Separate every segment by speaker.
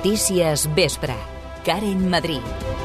Speaker 1: Notícies Vespre. Karen Madrid.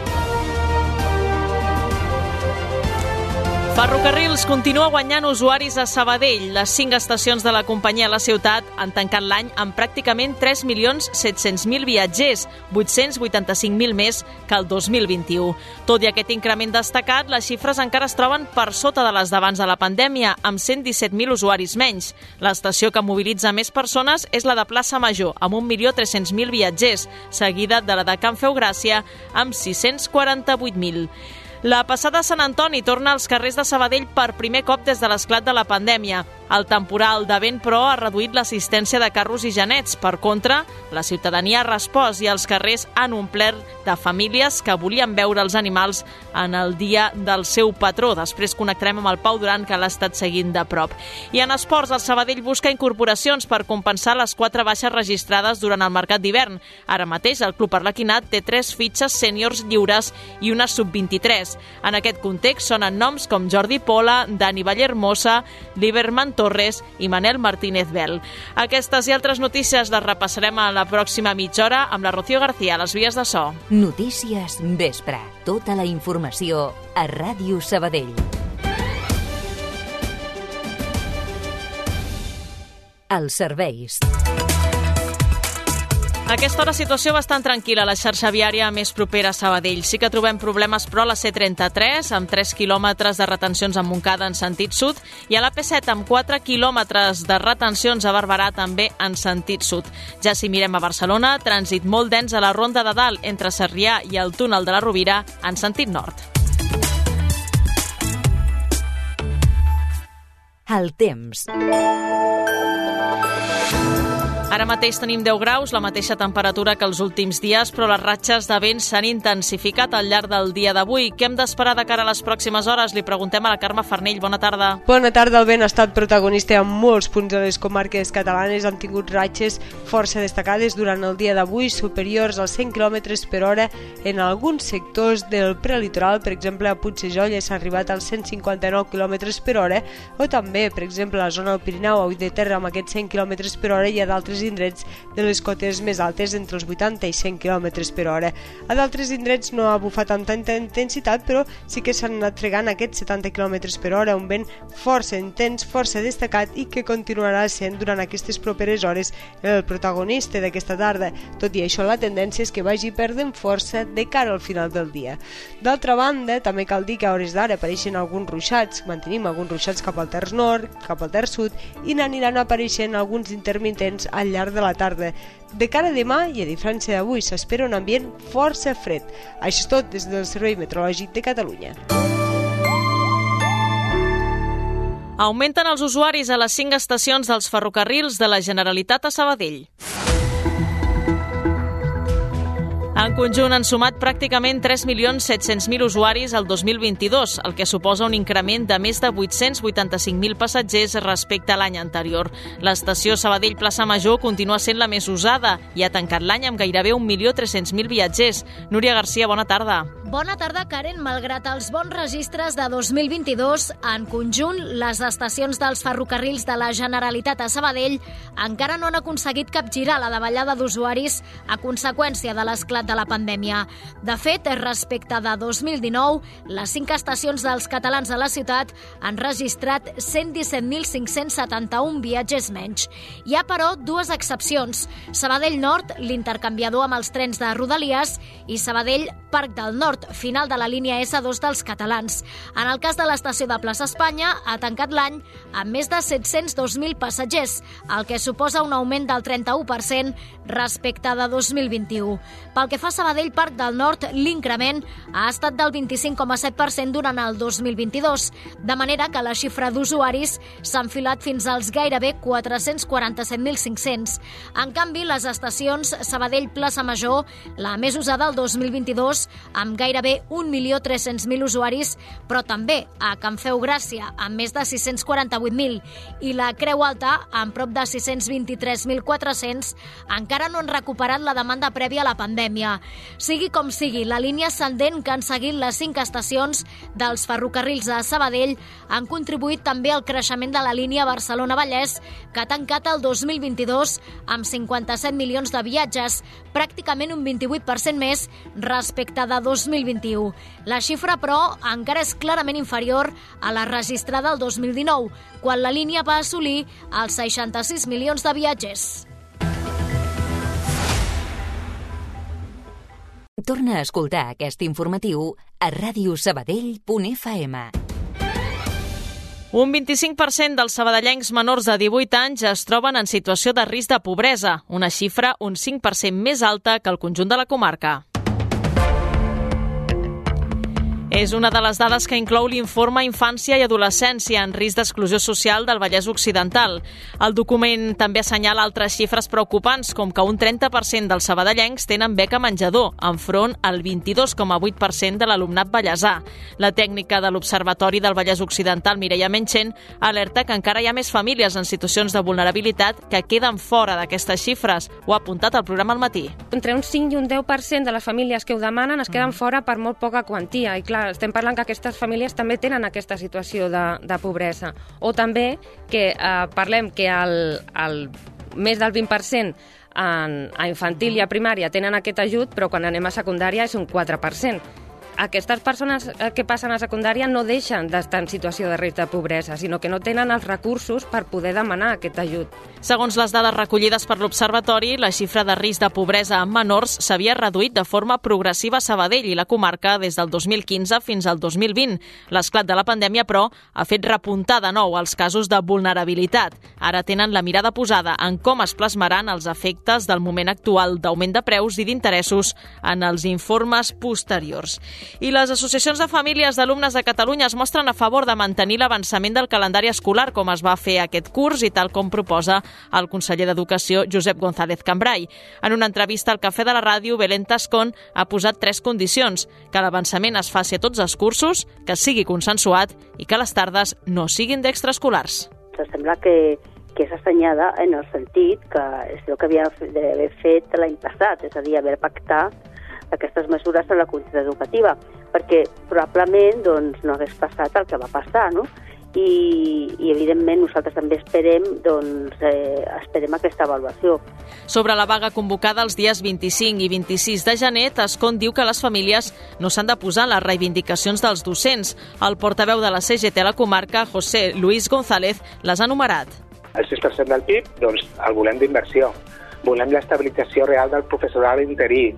Speaker 2: Ferrocarrils continua guanyant usuaris a Sabadell. Les 5 estacions de la companyia a la ciutat han tancat l'any amb pràcticament 3.700.000 viatgers, 885.000 més que el 2021. Tot i aquest increment destacat, les xifres encara es troben per sota de les d'abans de la pandèmia, amb 117.000 usuaris menys. L'estació que mobilitza més persones és la de Plaça Major, amb 1.300.000 viatgers, seguida de la de Can Feu Gràcia, amb 648.000. La passada Sant Antoni torna als carrers de Sabadell per primer cop des de l'esclat de la pandèmia. El temporal de vent, però, ha reduït l'assistència de carros i genets. Per contra, la ciutadania ha respost i els carrers han omplert de famílies que volien veure els animals en el dia del seu patró. Després connectarem amb el Pau Duran, que l'ha estat seguint de prop. I en esports, el Sabadell busca incorporacions per compensar les 4 baixes registrades durant el mercat d'hivern. Ara mateix, el club arlequinat té 3 fitxes sèniors lliures i una sub-23. En aquest context sonen noms com Jordi Pola, Dani Vallermosa, Liberman Torres i Manel Martínez Bel. Aquestes i altres notícies les repassarem a la pròxima mitja hora amb la Rocío García a les vies de so.
Speaker 1: Notícies Vespre. Tota la informació a Ràdio Sabadell. Els serveis.
Speaker 2: A aquesta hora, situació bastant tranquil·la a la xarxa viària més propera a Sabadell. Sí que trobem problemes, però, a la C33, amb 3 quilòmetres de retencions a Montcada en sentit sud, i a l'AP7, amb 4 quilòmetres de retencions a Barberà, també en sentit sud. Ja si mirem a Barcelona, trànsit molt dens a la Ronda de Dalt, entre Sarrià i el túnel de la Rovira, en sentit nord.
Speaker 1: El temps.
Speaker 2: Ara mateix tenim 10 graus, la mateixa temperatura que els últims dies, però les ratxes de vent s'han intensificat al llarg del dia d'avui. Què hem d'esperar de cara a les pròximes hores? Li preguntem a la Carme Farnell. Bona tarda.
Speaker 3: Bona tarda. El vent ha estat protagonista en molts punts de les comarques catalanes. Han tingut ratxes força destacades durant el dia d'avui, superiors als 100 km per hora en alguns sectors del prelitoral. Per exemple, a Puigsejolla s'ha arribat als 159 km per hora, o també, per exemple, a la zona del Pirineu, a Ull de Terra, amb aquests 100 km per hora, hi ha d'altres indrets de les cotes més altes entre els 80 i 100 km per hora. A d'altres indrets no ha bufat amb tanta intensitat, però sí que s'han anat fregant aquests 70 km per hora, un vent força intens, força destacat i que continuarà sent durant aquestes properes hores el protagonista d'aquesta tarda. Tot i això, la tendència és que vagi perdent força de cara al final del dia. D'altra banda, també cal dir que a hores d'ara apareixen alguns ruixats, mantenim alguns ruixats cap al terç nord, cap al terç sud, i n'aniran apareixent alguns intermitents al llarg de la tarda. De cara a demà, i a diferència d'avui, s'espera un ambient força fred. Això és tot des del Servei Meteorològic de Catalunya.
Speaker 2: Augmenten els usuaris a les 5 estacions dels ferrocarrils de la Generalitat a Sabadell. En conjunt han sumat pràcticament 3.700.000 usuaris el 2022, el que suposa un increment de més de 885.000 passatgers respecte a l'any anterior. L'estació Sabadell-Plaça Major continua sent la més usada i ha tancat l'any amb gairebé 1.300.000 viatgers. Núria Garcia, bona tarda.
Speaker 4: Bona tarda, Karen. Malgrat els bons registres de 2022, en conjunt, les estacions dels ferrocarrils de la Generalitat a Sabadell encara no han aconseguit capgirar la davallada d'usuaris a conseqüència de l'esclat de la pandèmia. De fet, respecte de 2019, les 5 estacions dels catalans a la ciutat han registrat 117.571 viatgers menys. Hi ha, però, 2 excepcions. Sabadell Nord, l'intercanviador amb els trens de Rodalies, i Sabadell Parc del Nord, final de la línia S2 dels catalans. En el cas de l'estació de Plaça Espanya, ha tancat l'any amb més de 702.000 passatgers, el que suposa un augment del 31% respecte de 2021. Pel que fa a Sabadell Parc del Nord, l'increment ha estat del 25,7% durant el 2022, de manera que la xifra d'usuaris s'ha enfilat fins als gairebé 447.500. En canvi, les estacions Sabadell-Plaça Major, la més usada el 2022, amb gairebé 1.300.000 usuaris, però també a Can Feu Gràcia, amb més de 648.000, i la Creu Alta, amb prop de 623.400, encara no han recuperat la demanda prèvia a la pandèmia. línia. Sigui com sigui, la línia ascendent que han seguit les 5 estacions dels ferrocarrils de Sabadell han contribuït també al creixement de la línia Barcelona-Vallès, que ha tancat el 2022 amb 57 milions de viatges, pràcticament un 28% més respecte de 2021. La xifra, però, encara és clarament inferior a la registrada el 2019, quan la línia va assolir els 66 milions de viatgers.
Speaker 1: Torna a escoltar aquest informatiu a radiosabadell.fm.
Speaker 2: Un 25% dels sabadellencs menors de 18 anys es troben en situació de risc de pobresa, una xifra un 5% més alta que el conjunt de la comarca. És una de les dades que inclou l'informe Infància i Adolescència en risc d'exclusió social del Vallès Occidental. El document també assenyala altres xifres preocupants, com que un 30% dels sabadellencs tenen beca menjador, enfront al 22,8% de l'alumnat vallesà. La tècnica de l'Observatori del Vallès Occidental, Mireia Menchen, alerta que encara hi ha més famílies en situacions de vulnerabilitat que queden fora d'aquestes xifres. Ho ha apuntat al programa al matí.
Speaker 5: Entre un 5 i un 10% de les famílies que ho demanen es queden fora per molt poca quantia. I clar, estem parlant que aquestes famílies també tenen aquesta situació de pobresa. O també que parlem que més del 20% a infantil i a primària tenen aquest ajut, però quan anem a secundària és un 4%. Aquestes persones que passen a secundària no deixen d'estar en situació de risc de pobresa, sinó que no tenen els recursos per poder demanar aquest ajut.
Speaker 2: Segons les dades recollides per l'Observatori, la xifra de risc de pobresa en menors s'havia reduït de forma progressiva a Sabadell i la comarca des del 2015 fins al 2020. L'esclat de la pandèmia, però, ha fet repuntar de nou els casos de vulnerabilitat. Ara tenen la mirada posada en com es plasmaran els efectes del moment actual d'augment de preus i d'interessos en els informes posteriors. I les associacions de famílies d'alumnes de Catalunya es mostren a favor de mantenir l'avançament del calendari escolar com es va fer aquest curs i tal com proposa el conseller d'Educació, Josep González Cambray. En una entrevista al Cafè de la Ràdio, Belén Tascón ha posat 3 condicions: que l'avançament es faci a tots els cursos, que sigui consensuat i que les tardes no siguin d'extraescolars.
Speaker 6: Sembla que és assenyada en el sentit que és el que havia d'haver fet l'any passat, és a dir, haver pactat aquestes mesures en la comunitat educativa, perquè probablement no hagués passat el que va passar, no? I evidentment nosaltres també esperem aquesta avaluació.
Speaker 2: Sobre la vaga convocada els dies 25 i 26 de gener, Tascón diu que les famílies no s'han de posar en les reivindicacions dels docents. El portaveu de la CGT a la comarca, José Luis González, les ha enumerat.
Speaker 7: El 6% del PIB, doncs el volem d'inversió. Volem l'estabilització real del professorat interí,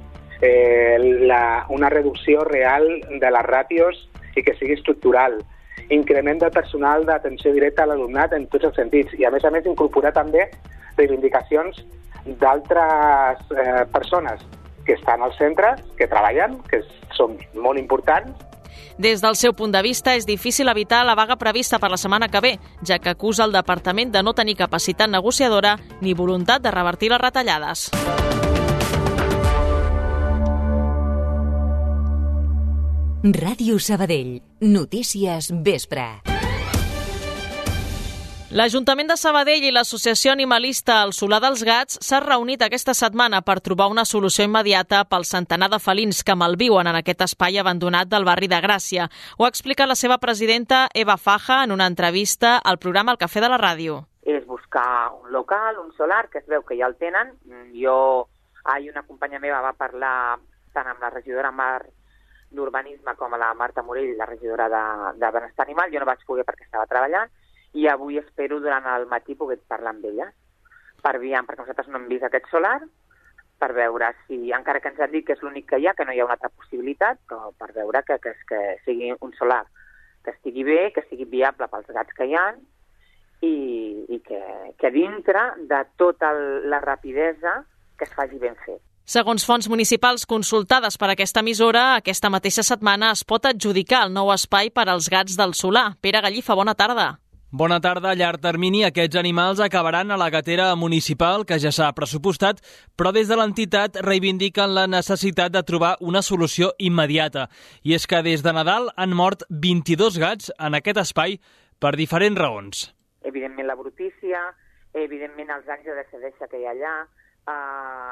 Speaker 7: una reducció real de les ràtios i que sigui estructural, increment del personal d'atenció directa a l'alumnat en tots els sentits i, a més, incorporar també reivindicacions d'altres persones que estan als centres, que treballen, que són molt importants.
Speaker 2: Des del seu punt de vista, és difícil evitar la vaga prevista per la setmana que ve, ja que acusa el departament de no tenir capacitat negociadora ni voluntat de revertir les retallades.
Speaker 1: Ràdio Sabadell. Notícies vespre.
Speaker 2: L'Ajuntament de Sabadell i l'Associació Animalista El Solà dels Gats s'ha reunit aquesta setmana per trobar una solució immediata pel centenar de felins que malviuen en aquest espai abandonat del barri de Gràcia. Ho ha explicat la seva presidenta, Eva Faja, en una entrevista al programa El Cafè de la Ràdio.
Speaker 8: És buscar un local, un solar, que es veu que ja el tenen. Una companya meva va parlar tant amb la regidora d'Urbanisme com a la Marta Morell, la regidora de Benestar Animal. Jo no vaig poder perquè estava treballant i avui espero durant el matí poder parlar amb ella perquè nosaltres no hem vist aquest solar, per veure si, encara que ens han dit que és l'únic que hi ha, que no hi ha una altra possibilitat, però per veure que sigui un solar que estigui bé, que sigui viable pels gats que hi ha i que dintre de tota la rapidesa que es faci ben fet.
Speaker 2: Segons fonts municipals consultades per aquesta emissora, aquesta mateixa setmana es pot adjudicar el nou espai per als gats del Solà. Pere Gallifa, bona tarda.
Speaker 9: Bona tarda. A llarg termini, aquests animals acabaran a la gatera municipal, que ja s'ha pressupostat, però des de l'entitat reivindiquen la necessitat de trobar una solució immediata. I és que des de Nadal han mort 22 gats en aquest espai per diferents raons.
Speaker 8: Evidentment la brutícia, evidentment els anys de deixadesa que hi ha allà,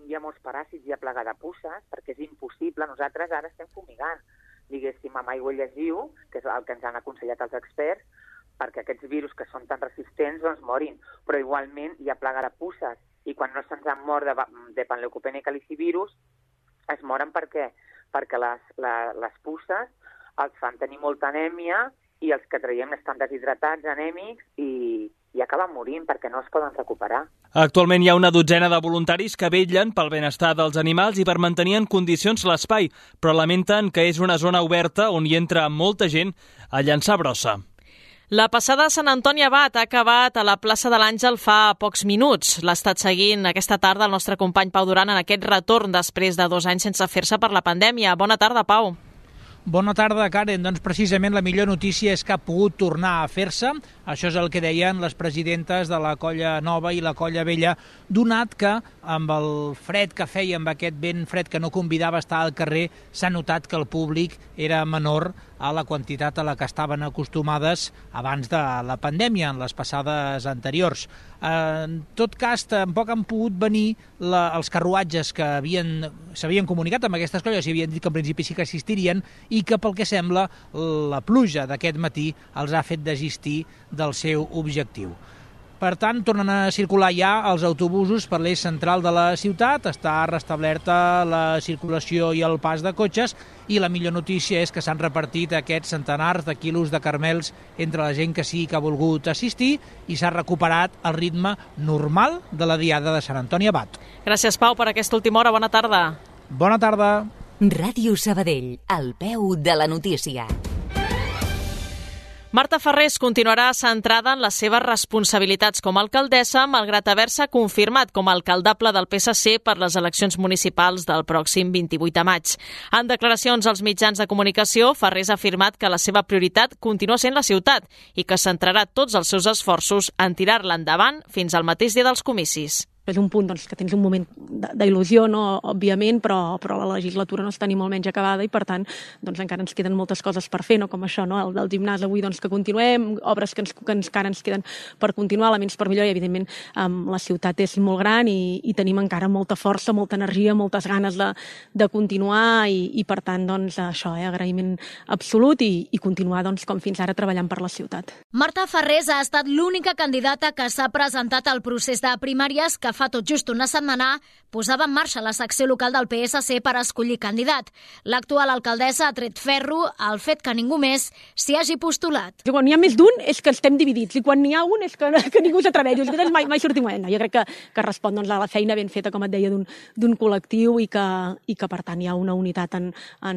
Speaker 8: hi ha molts paràsits, hi ha plaga de puces, perquè és impossible. Nosaltres ara estem fumigant, diguéssim, amb aigua i llegiu, que és el que ens han aconsellat els experts, perquè aquests virus que són tan resistents doncs morin. Però igualment hi ha plaga de puces, i quan no se'ns han mort de Panleucopenia calicivirus, es moren perquè les puces els fan tenir molta anèmia i els que traiem estan deshidratats, anèmics i acaben morint perquè no es poden recuperar.
Speaker 9: Actualment hi ha una dotzena de voluntaris que vetllen pel benestar dels animals i per mantenir en condicions l'espai, però lamenten que és una zona oberta on hi entra molta gent a llançar brossa.
Speaker 2: La passada de Sant Antoni Abat ha acabat a la plaça de l'Àngel fa pocs minuts. L'ha estat seguint aquesta tarda el nostre company Pau Duran en aquest retorn després de 2 anys sense fer-se per la pandèmia. Bona tarda, Pau.
Speaker 10: Bona tarda, Karen. Doncs precisament la millor notícia és que ha pogut tornar a fer-se. Això és el que deien les presidentes de la Colla Nova i la Colla Vella, donat que amb el fred que feia, amb aquest vent fred que no convidava a estar al carrer, s'ha notat que el públic era menor a la quantitat a la que estaven acostumades abans de la pandèmia, en les passades anteriors. En tot cas, tampoc han pogut venir els carruatges que s'havien comunicat amb aquestes colles i havien dit que en principi sí que assistirien i que, pel que sembla, la pluja d'aquest matí els ha fet desistir del seu objectiu. Per tant, tornen a circular ja els autobusos per l'eix central de la ciutat, està restablerta la circulació i el pas de cotxes i la millor notícia és que s'han repartit aquests centenars de quilos de caramels entre la gent que sí que ha volgut assistir i s'ha recuperat el ritme normal de la diada de Sant Antoni Abat.
Speaker 2: Gràcies, Pau, per aquesta última hora. Bona tarda.
Speaker 10: Bona tarda.
Speaker 1: Ràdio Sabadell, al peu de la notícia.
Speaker 2: Marta Farrés continuarà centrada en les seves responsabilitats com a alcaldessa, malgrat haver-se confirmat com a alcaldable del PSC per les eleccions municipals del pròxim 28 de maig. En declaracions als mitjans de comunicació, Farrés ha afirmat que la seva prioritat continua sent la ciutat i que centrarà tots els seus esforços en tirar-la endavant fins al mateix dia dels comicis.
Speaker 11: És un punt que tens un moment d'il·lusió, no? Òbviament, però la legislatura no està ni molt menys acabada i, per tant, encara ens queden moltes coses per fer, no? Com això, no? El del gimnàs avui que continuem, obres que encara ens queden per continuar, elements per millor i, evidentment, la ciutat és molt gran i tenim encara molta força, molta energia, moltes ganes de continuar i per tant, això, agraïment absolut i continuar, com fins ara, treballant per la ciutat.
Speaker 4: Marta Farrés ha estat l'única candidata que s'ha presentat al procés de primàries que fa tot just una setmana posava en marxa la secció local del PSC per escollir candidat. L'actual alcaldessa ha tret ferro al fet que ningú més s'hi hagi postulat.
Speaker 11: Quan n'hi ha més d'un és que estem dividits i quan n'hi ha un és que ningú s'atreveix. Mai sortim guanyant. Jo crec que respon a la feina ben feta, com et deia, d'un col·lectiu i que per tant hi ha una unitat en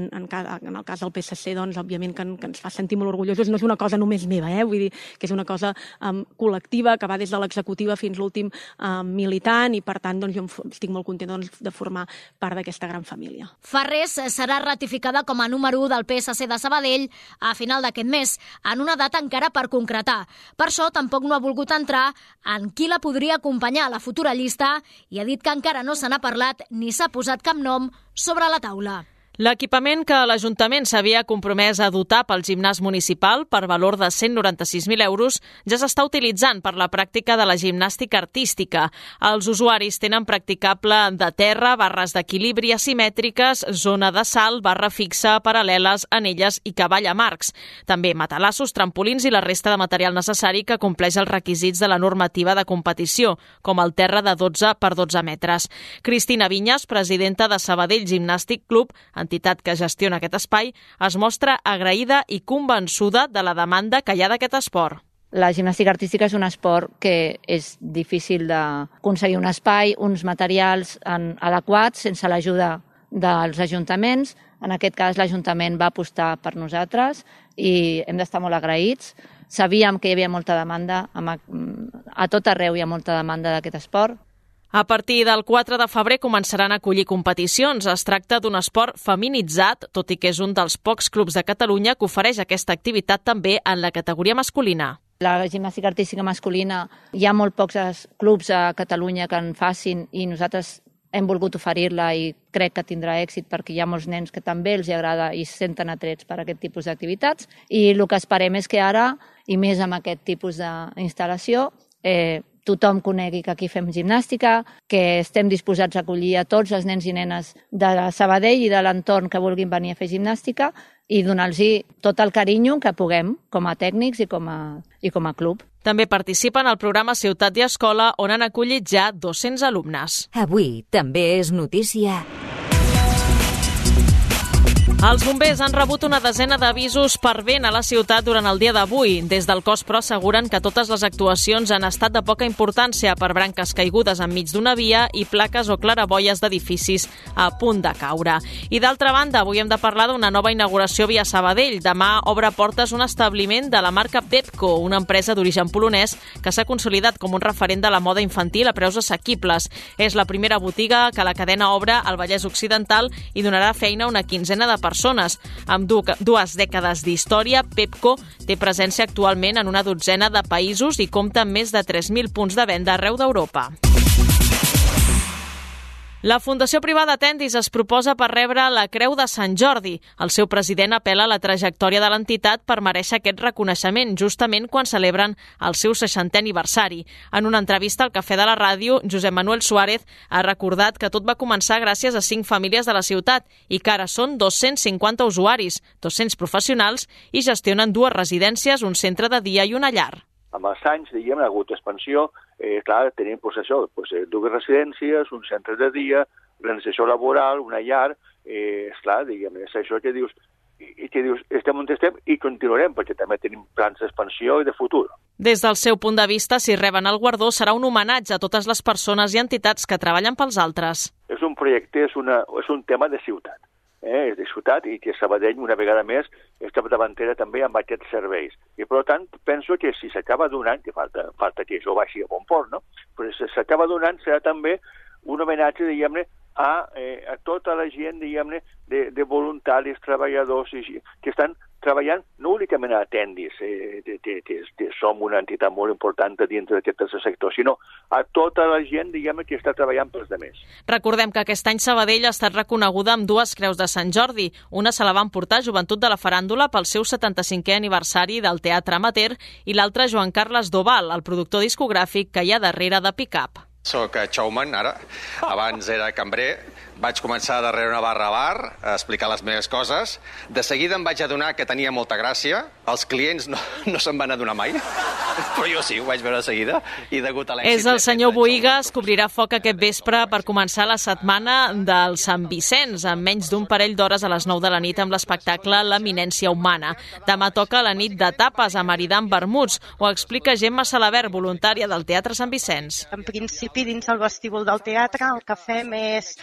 Speaker 11: el cas del PSC, òbviament que ens fa sentir molt orgullosos. No és una cosa només meva, vull dir que és una cosa col·lectiva que va des de l'executiva fins l'últim militant i per tant jo estic molt contenta de formar part d'aquesta gran família.
Speaker 4: Farrés serà ratificada com a número 1 del PSC de Sabadell a final d'aquest mes, en una data encara per concretar. Per això tampoc no ha volgut entrar en qui la podria acompanyar a la futura llista i ha dit que encara no se n'ha parlat ni s'ha posat cap nom sobre la taula.
Speaker 2: L'equipament que l'Ajuntament s'havia compromès a dotar pel gimnàs municipal per valor de 196.000 euros ja s'està utilitzant per la pràctica de la gimnàstica artística. Els usuaris tenen practicable de terra, barres d'equilibri asimètriques, zona de salt, barra fixa, paral·leles, anelles i cavall amb arcs. També matalassos, trampolins i la resta de material necessari que compleix els requisits de la normativa de competició, com el terra de 12 per 12 metres. Cristina Vinyes, presidenta de Sabadell Gimnàstic Club, entitat que gestiona aquest espai, es mostra agraïda i convençuda de la demanda que hi ha d'aquest esport.
Speaker 12: La gimnàstica artística és un esport que és difícil d'aconseguir un espai, uns materials adequats, sense l'ajuda dels ajuntaments. En aquest cas, l'Ajuntament va apostar per nosaltres i hem d'estar molt agraïts. Sabíem que hi havia molta demanda, a tot arreu hi ha molta demanda d'aquest esport.
Speaker 2: A partir del 4 de febrer començaran a acollir competicions. Es tracta d'un esport feminitzat, tot i que és un dels pocs clubs de Catalunya que ofereix aquesta activitat també en la categoria masculina.
Speaker 12: La gimnàstica artística masculina, hi ha molt pocs clubs a Catalunya que en facin i nosaltres hem volgut oferir-la i crec que tindrà èxit perquè hi ha molts nens que també els agrada i se senten atrets per aquest tipus d'activitats. I el que esperem és que ara, i més amb aquest tipus d'instal·lació, tothom conegui que aquí fem gimnàstica, que estem disposats a acollir a tots els nens i nenes de Sabadell i de l'entorn que vulguin venir a fer gimnàstica i donar-los tot el carinyo que puguem com a tècnics i com a club.
Speaker 2: També participen al programa Ciutat i Escola, on han acollit ja 200 alumnes.
Speaker 1: Avui també és notícia.
Speaker 2: Els bombers han rebut una desena d'avisos per vent a la ciutat durant el dia d'avui. Des del cos, però, asseguren que totes les actuacions han estat de poca importància per branques caigudes enmig d'una via i plaques o claraboies d'edificis a punt de caure. I d'altra banda, avui hem de parlar d'una nova inauguració via Sabadell. Demà obre portes un establiment de la marca Pepco, una empresa d'origen polonès que s'ha consolidat com un referent de la moda infantil a preus assequibles. És la primera botiga que la cadena obre al Vallès Occidental i donarà feina a una quinzena de persones. Amb dues dècades d'història, Pepco té presència actualment en una dotzena de països i compta amb més de 3.000 punts de venda arreu d'Europa. La Fundació Privada Tendis es proposa per rebre la Creu de Sant Jordi. El seu president apel·la a la trajectòria de l'entitat per mereixer aquest reconeixement, justament quan celebren el seu 60è aniversari. En una entrevista al Cafè de la Ràdio, Josep Manuel Suárez ha recordat que tot va començar gràcies a 5 famílies de la ciutat i que ara són 250 usuaris, 200 professionals i gestionen 2 residències, un centre de dia i una llar.
Speaker 13: Amb els anys, diguem, ha hagut expansió, clar, tenim això, 2 residències, un centre de dia, organització laboral, una llar, esclar, diguem, és això que dius, estem on estem i continuarem, perquè també tenim plans d'expansió i de futur.
Speaker 2: Des del seu punt de vista, si reben el guardó, serà un homenatge a totes les persones i entitats que treballen pels altres.
Speaker 13: És un projecte, és un tema de ciutat. És de ciutat i que Sabadell, una vegada més, és capdavantera també amb aquests serveis. I, per tant, penso que si s'acaba donant, que falta que això vagi a bon port, no? Però si s'acaba donant serà també un homenatge, diguem-ne, a tota la gent, diguem-ne, de voluntaris, treballadors, que estan treballant no únicament a Tendis, que som una entitat molt important dintre d'aquest tercer sector, sinó a tota la gent, diguem-ne, que està treballant pels demés.
Speaker 2: Recordem que aquest any Sabadell ha estat reconeguda amb 2 creus de Sant Jordi. Una se la van portar Joventut de la Faràndula pel seu 75è aniversari del Teatre Amateur i l'altra Joan Carles Doval, el productor discogràfic que hi ha darrere de Pick-up.
Speaker 14: Soc showman, ara. Abans era cambrer. Vaig començar darrere una barra a bar a explicar les meves coses. De seguida em vaig adonar que tenia molta gràcia. Els clients no se'n van adonar mai, però jo sí, ho vaig veure de seguida. I degut a l'èxit...
Speaker 2: És el senyor Boigas, que obrirà foc aquest vespre per començar la setmana del Sant Vicenç, amb menys d'un parell d'hores a les 9 de la nit amb l'espectacle L'Eminència Humana. Demà toca la nit de tapes a maridar amb vermuts. Ho explica Gemma Salabert, voluntària del Teatre Sant Vicenç.
Speaker 15: En principi, dins el vestíbul del teatre, el que fem és...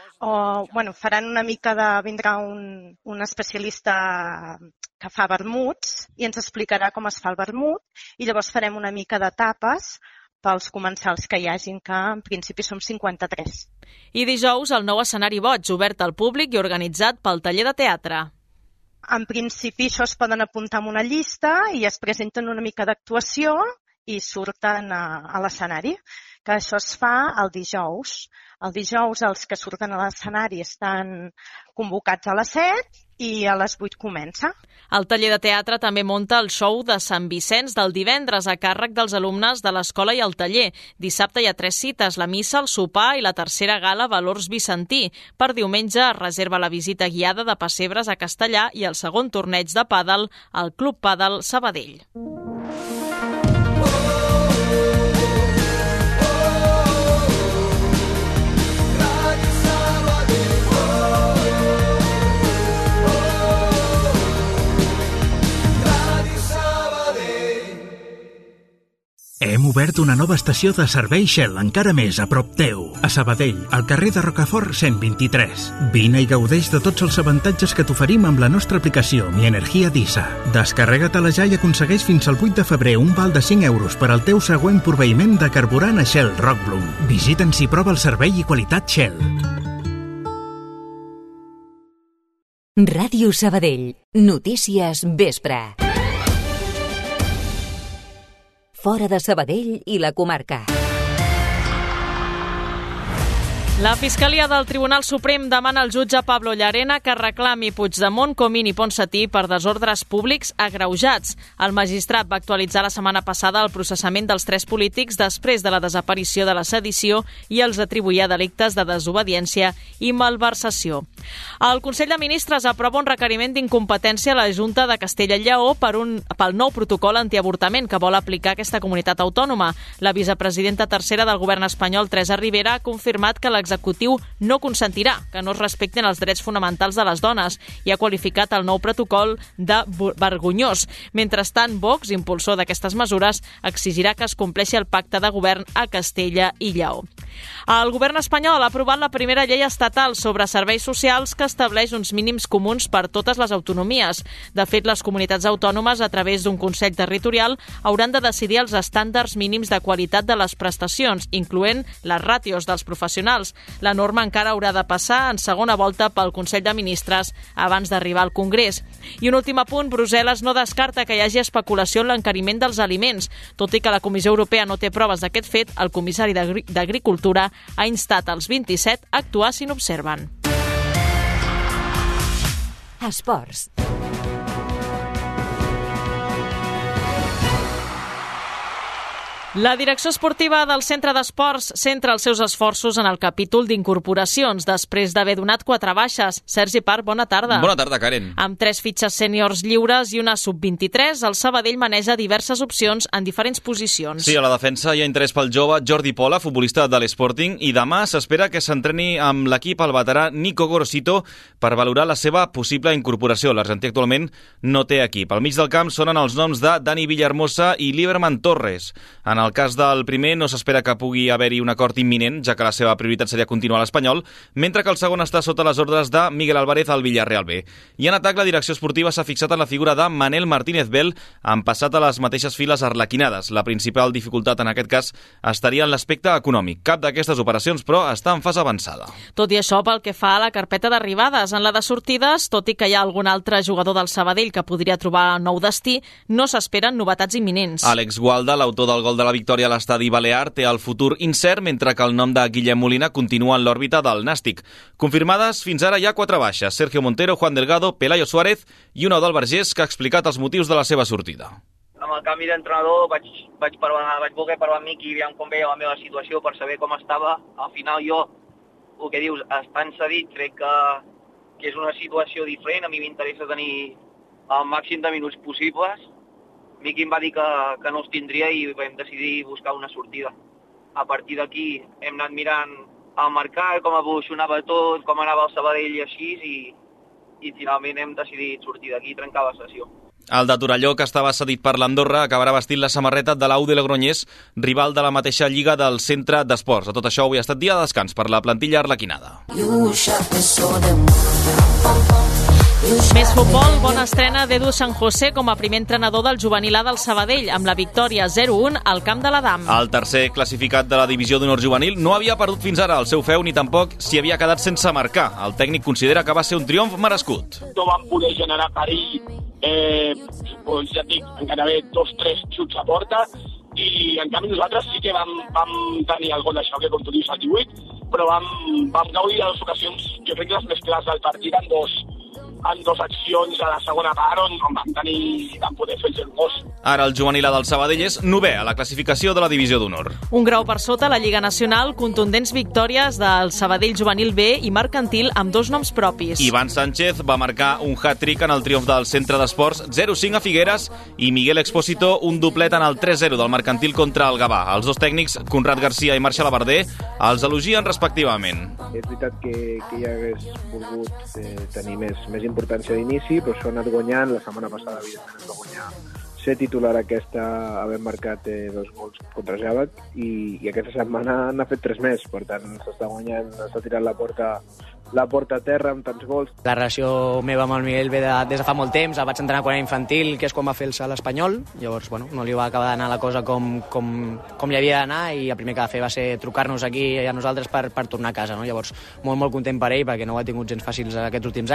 Speaker 15: faran una mica de... Vindrà un especialista que fa vermuts i ens explicarà com es fa el vermut i llavors farem una mica de tapes pels comensals que hi hagin, que en principi som 53.
Speaker 2: I dijous el nou escenari Boig, obert al públic i organitzat pel taller de teatre.
Speaker 15: En principi això es poden apuntar en una llista i es presenten una mica d'actuació i surten a l'escenari, que això es fa el dijous. El dijous els que surten a l'escenari estan convocats a les 7 i a les 8 comença.
Speaker 2: El taller de teatre també munta el show de Sant Vicenç del divendres a càrrec dels alumnes de l'escola i el taller. Dissabte hi ha 3 cites, la missa, el sopar i la tercera gala Valors Vicentí. Per diumenge es reserva la visita guiada de pessebres a Castellà i el segon torneig de pàdel al Club Pàdel Sabadell.
Speaker 16: Hem obert una nova estació de servei Shell, encara més a prop teu, a Sabadell, al carrer de Rocafort 123. Vine i gaudeix de tots els avantatges que t'oferim amb la nostra aplicació Mi Energia Disa. Descarrega-te-la ja i aconsegueix fins al 8 de febrer un val de 5 euros per al teu següent proveïment de carburant a Shell Rockbloom. Visita'ns i prova el servei i qualitat Shell.
Speaker 1: Ràdio Sabadell. Notícies vespre. Fora de Sabadell i la comarca.
Speaker 2: La Fiscalia del Tribunal Suprem demana al jutge Pablo Llarena que reclami Puigdemont, Comín i Ponsatí per desordres públics agreujats. El magistrat va actualitzar la setmana passada el processament dels 3 polítics després de la desaparició de la sedició i els atribuïa delictes de desobediència i malversació. El Consell de Ministres aprova un requeriment d'incompetència a la Junta de Castella i Lleó pel nou protocol antiavortament que vol aplicar aquesta comunitat autònoma. La vicepresidenta tercera del govern espanyol, Teresa Rivera, ha confirmat que l'executiu no consentirà que no es respecten els drets fonamentals de les dones i ha qualificat el nou protocol de vergonyós. Mentrestant, Vox, impulsor d'aquestes mesures, exigirà que es compleixi el pacte de govern a Castella i Lleó. El govern espanyol ha aprovat la primera llei estatal sobre serveis socials que estableix uns mínims comuns per totes les autonomies. De fet, les comunitats autònomes, a través d'un Consell Territorial, hauran de decidir els estàndards mínims de qualitat de les prestacions, incloent les ràtios dels professionals. La norma encara haurà de passar en segona volta pel Consell de Ministres abans d'arribar al Congrés. I un últim apunt, Brussel·les no descarta que hi hagi especulació en l'encariment dels aliments. Tot i que la Comissió Europea no té proves d'aquest fet, el comissari d'Agricultura ha instat als 27 a actuar si n'observen.
Speaker 1: Esports.
Speaker 2: La direcció esportiva del Centre d'Esports centra els seus esforços en el capítol d'incorporacions després d'haver donat 4 baixes. Sergi Parc, bona tarda.
Speaker 17: Bona tarda, Karen.
Speaker 2: Amb 3 fitxes sèniors lliures i una sub-23, el Sabadell maneja diverses opcions en diferents posicions.
Speaker 17: Sí, a la defensa hi ha interès pel jove Jordi Pola, futbolista de l'Sporting, i demà s'espera que s'entreni amb l'equip el veterà Nico Gorosito per valorar la seva possible incorporació. L'Argentí actualment no té equip. Al mig del camp sonen els noms de Dani Villahermosa i Lieberman Torres. En el cas del primer no s'espera que pugui haver-hi un acord imminent, ja que la seva prioritat seria continuar a l'Espanyol, mentre que el segon està sota les ordres de Miguel Álvarez al Villarreal B. I en atac, la direcció esportiva s'ha fixat en la figura de Manel Martínez Bel, han passat a les mateixes files arlequinades. La principal dificultat en aquest cas estaria en l'aspecte econòmic. Cap d'aquestes operacions, però, està en fase avançada.
Speaker 2: Tot i això, pel que fa a la carpeta d'arribades, en la de sortides, tot i que hi ha algun altre jugador del Sabadell que podria trobar nou destí, no s'esperen novetats imminents.
Speaker 17: Àlex Gualda, l'autor del gol de la victòria a l'estadi Balear, té el futur incert, mentre que el nom de Guillem Molina continua en l'òrbita del Nàstic. Confirmades, fins ara hi ha 4 baixes: Sergio Montero, Juan Delgado, Pelayo Suárez i una del Vergés, que ha explicat els motius de la seva sortida.
Speaker 18: Amb el canvi d'entrenador vaig voler parlar amb Miqui, aviam com veia la meva situació per saber com estava. Al final jo, el que dius, estant cedit, crec que és una situació diferent. A mi m'interessa tenir el màxim de minuts possibles. Miqui em va dir que no els tindria i vam decidir buscar una sortida. A partir d'aquí hem anat mirant el mercat, com evolucionava tot, com anava el Sabadell i així, i finalment hem decidit sortir d'aquí i trencar la sessió.
Speaker 17: El de Torelló, que estava cedit per l'Andorra, acabarà vestint la samarreta de l'Au de Logroñés, rival de la mateixa lliga del Centre d'Esports. A tot això, avui ha estat dia de descans per la plantilla arlequinada.
Speaker 2: Més futbol, bona estrena d'Edu San José com a primer entrenador del juvenil A del Sabadell, amb la victòria 0-1 al camp de l'Adam.
Speaker 17: El tercer classificat de la divisió d'honor juvenil no havia perdut fins ara el seu feu ni tampoc s'hi havia quedat sense marcar. El tècnic considera que va ser un triomf merescut.
Speaker 19: No van poder generar perill, ja et dic, encara bé 2-3 xuts a porta, i en canvi nosaltres sí que vam tenir el gol de xoc, com tu dius, al 18, però vam gaudir de les ocasions, jo crec que les més clars del partit en dos accions a la segona part on vam poder fer el gol.
Speaker 17: Ara el juvenil A del Sabadell és 9è a la classificació de la divisió d'honor.
Speaker 2: Un grau per sota la Lliga Nacional, contundents victòries del Sabadell Juvenil B i Mercantil amb 2 noms propis.
Speaker 17: Ivan Sánchez va marcar un hat-trick en el triomf del Centre d'Esports 0-5 a Figueres i Miguel Expósito un doblet en el 3-0 del Mercantil contra el Gavà. Els dos tècnics, Conrad Garcia i Marcel Abarder, els elogien respectivament.
Speaker 20: És veritat que ja hagués volgut tenir més importància d'inici, però s'ho ha anat guanyant. La setmana passada, evidentment, es va guanyar ser titular aquesta, havent marcat 2 gols contra Jàbec, i aquesta setmana n'ha fet 3 més. Per tant, s'està guanyant, s'ha tirat la porta a terra amb tants gols.
Speaker 21: La relació meva amb el Miguel ve des de fa molt temps. El vaig entrenar quan era infantil, que és quan va fer el salt espanyol. Llavors, no li va acabar d'anar la cosa com li havia d'anar, i el primer que va fer va ser trucar-nos aquí a nosaltres per tornar a casa. No? Llavors, molt content per ell, perquè no ho ha tingut gens fàcils aquests últims anys.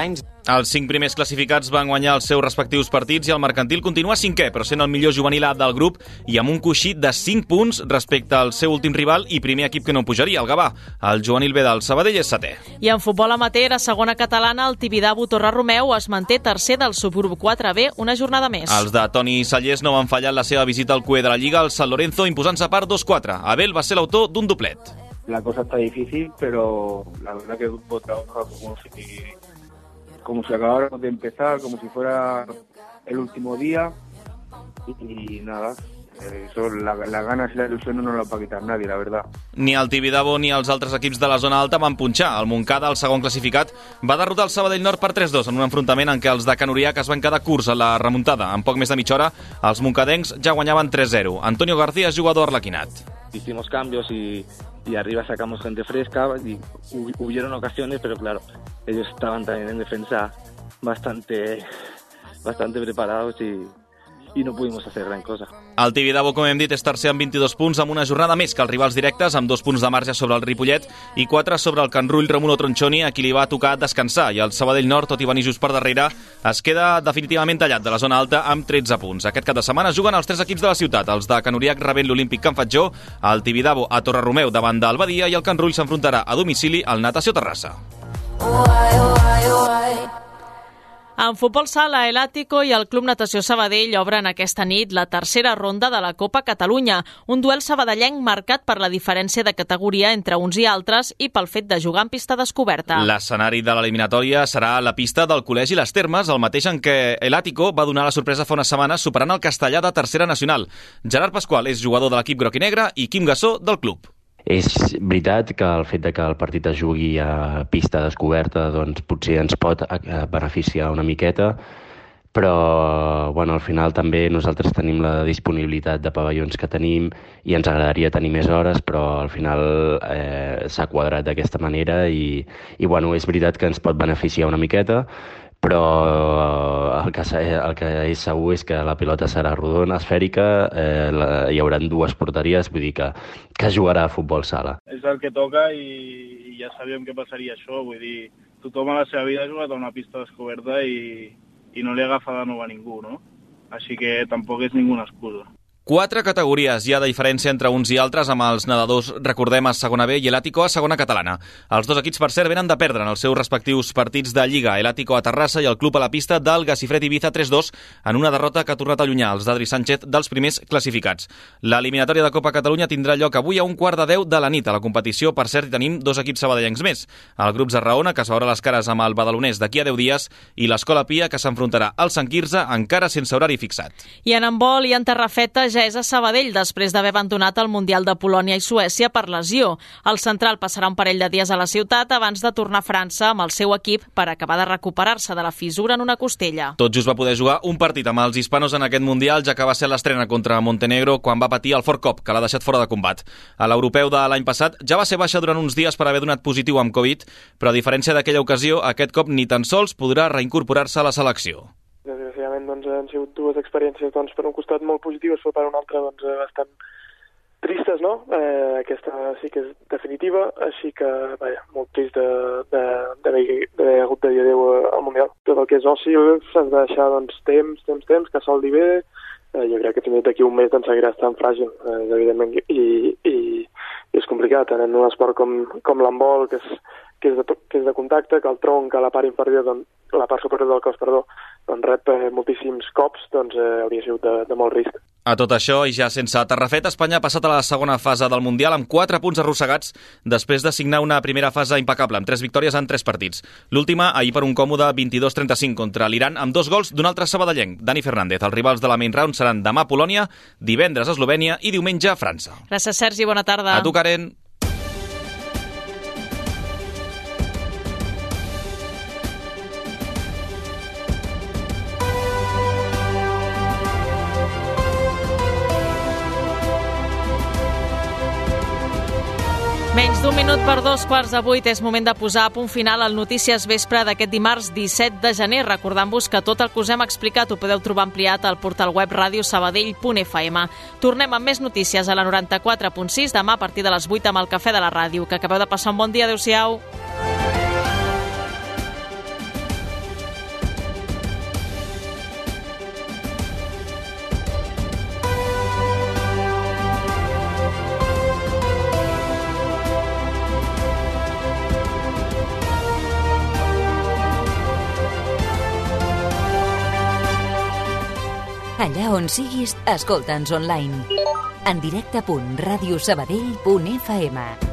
Speaker 17: Els 5 primers classificats van guanyar els seus respectius partits i el Mercantil continua 5è, però sent el millor juvenil A del grup i amb un coixí de 5 punts respecte al seu últim rival i primer equip que no pujaria, el Gavà. El juvenil B del Sabadell és 7è.
Speaker 2: I en futbol amateur, a segona catalana, el Tibidabo Torre-Romeu es manté tercer del subgrup 4B una jornada més.
Speaker 17: Els de Toni Sallés no van fallar en la seva visita al cué de la Lliga al San Lorenzo, imposant-se per 2-4. Abel va ser l'autor d'un doblet.
Speaker 20: La cosa está difícil, pero la verdad que el grupo trabaja como si acabáramos de empezar, como si fuera el último día y nada. Eso, las ganas y la ilusión no nos la va a quitar nadie, la verdad.
Speaker 17: Ni el Tibidabo ni els altres equips de la zona alta van punxar. El Montcada, el segon classificat, va derrotar el Sabadell Nord per 3-2 en un enfrontament en què els de Can Uriac es van quedar curts a la remuntada. En poc més de mitja hora, els moncadencs ja guanyaven 3-0. Antonio García és jugador arlequinat.
Speaker 3: Hicimos cambios y arriba sacamos gente fresca y hubieron ocasiones, pero claro, ellos estaban también en defensa bastante preparados y no pudimos hacer gran cosa.
Speaker 17: El Tibidabo, com hem dit, és tercer amb 22 punts, amb una jornada més que els rivals directes, amb 2 punts de marge sobre el Ripollet i 4 sobre el Can Rull Romulo Tronchoni, a qui li va tocar descansar. I el Sabadell Nord, tot i venir just per darrere, es queda definitivament tallat de la zona alta amb 13 punts. Aquest cap de setmana juguen els 3 equips de la ciutat. Els de Can Uriac rebent l'Olímpic Can Fatjó, el Tibidabo a Torre-Romeu davant del Badia i el Can Rull s'enfrontarà a domicili al Natació Terrassa.
Speaker 2: En futbol sala, el Àtico i el Club Natació Sabadell obren aquesta nit la tercera ronda de la Copa Catalunya, un duel sabadellenc marcat per la diferència de categoria entre uns i altres i pel fet de jugar en pista descoberta.
Speaker 17: L'escenari de l'eliminatòria serà la pista del Col·legi Les Termes, el mateix en què el Àtico va donar la sorpresa fa unes setmanes superant el Castellà de tercera nacional. Gerard Pasqual és jugador de l'equip groc i negre i Quim Gassó del club.
Speaker 22: És veritat que el fet de que el partit es jugui a pista descoberta doncs potser ens pot beneficiar una miqueta, però al final també nosaltres tenim la disponibilitat de pavellons que tenim i ens agradaria tenir més hores, però al final s'ha quadrat d'aquesta manera i és veritat que ens pot beneficiar una miqueta, però el que és segur és que la pilota serà rodona, esfèrica, hi haurà 2 porteries, vull dir que es jugarà a futbol sala.
Speaker 23: És el que toca i ja sabíem que passaria això, vull dir, tothom a la seva vida ha jugat a una pista descoberta i no li agafa de nou a ningú, no? Així que tampoc és ninguna excusa.
Speaker 17: 4 categories hi ha de diferència entre uns i altres, amb els nedadors, recordem, a segona B i l'Àtico a segona catalana. Els 2 equips, per cert, venen de perdre en els seus respectius partits de Lliga, l'Àtico a Terrassa i el club a la pista del Gacifred Ibiza 3-2 en una derrota que ha tornat a allunyar els d'Adri Sánchez dels primers classificats. L'eliminatòria de Copa Catalunya tindrà lloc avui a 1:15 de la nit. A la competició, per cert, hi tenim 2 equips sabadellencs més. El grup Zarraona, que es veurà les cares amb el badalonès d'aquí a 10 dies, i l'Escola Pia, que s'enfrontarà al Sant Quirze, encara sense horari fixat.
Speaker 2: I en handbol i en terrafeta ja és a Sabadell, després d'haver abandonat el Mundial de Polònia i Suècia per lesió. El central passarà un parell de dies a la ciutat abans de tornar a França amb el seu equip per acabar de recuperar-se de la fissura en una costella.
Speaker 17: Tot just va poder jugar un partit amb els hispanos en aquest Mundial, ja que va ser l'estrena contra Montenegro quan va patir el fort cop que l'ha deixat fora de combat. A l'europeu de l'any passat ja va ser baixa durant uns dies per haver donat positiu amb Covid, però a diferència d'aquella ocasió, aquest cop ni tan sols podrà reincorporar-se a la selecció.
Speaker 24: Desgraciadament han sigut 2 experiències per un costat molt positives, però per un altre bastant tristes, no? Aquesta sí que és definitiva, així que molt trist d'haver hagut de dir adéu al Mundial. Tot el que és oci s'has de deixar temps, que soldi bé. Jo crec que fins d'aquí un mes seguirà estant fràgil, evidentment, i és complicat, en un esport com l'handbol, que és de contacte, que el tronc, que la part inferior, la part superior del cos, rep moltíssims cops, hauria sigut de molt risc.
Speaker 17: A tot això, i ja sense terrafet, Espanya ha passat a la segona fase del Mundial amb 4 punts arrossegats després de signar una primera fase impecable, amb 3 victòries en 3 partits. L'última, ahir per un còmode 22-35 contra l'Iran, amb 2 gols d'un altre sabadellenc, Dani Fernández. Els rivals de la main round seran demà Polònia, divendres Eslovènia i diumenge França.
Speaker 2: Gràcies, Sergi, bona tarda.
Speaker 17: A tu, Karen.
Speaker 2: Menys d'un minut per 7:45 és moment de posar a punt final al Notícies Vespre d'aquest dimarts 17 de gener. Recordant-vos que tot el que us hem explicat ho podeu trobar ampliat al portal web radiosabadell.fm. Tornem amb més notícies a la 94.6 demà a partir de les 8 amb el Cafè de la Ràdio. Que acabeu de passar un bon dia. Adéu-siau.
Speaker 1: Allà on siguis, escolta'ns online. En directe.radiosabadell.fm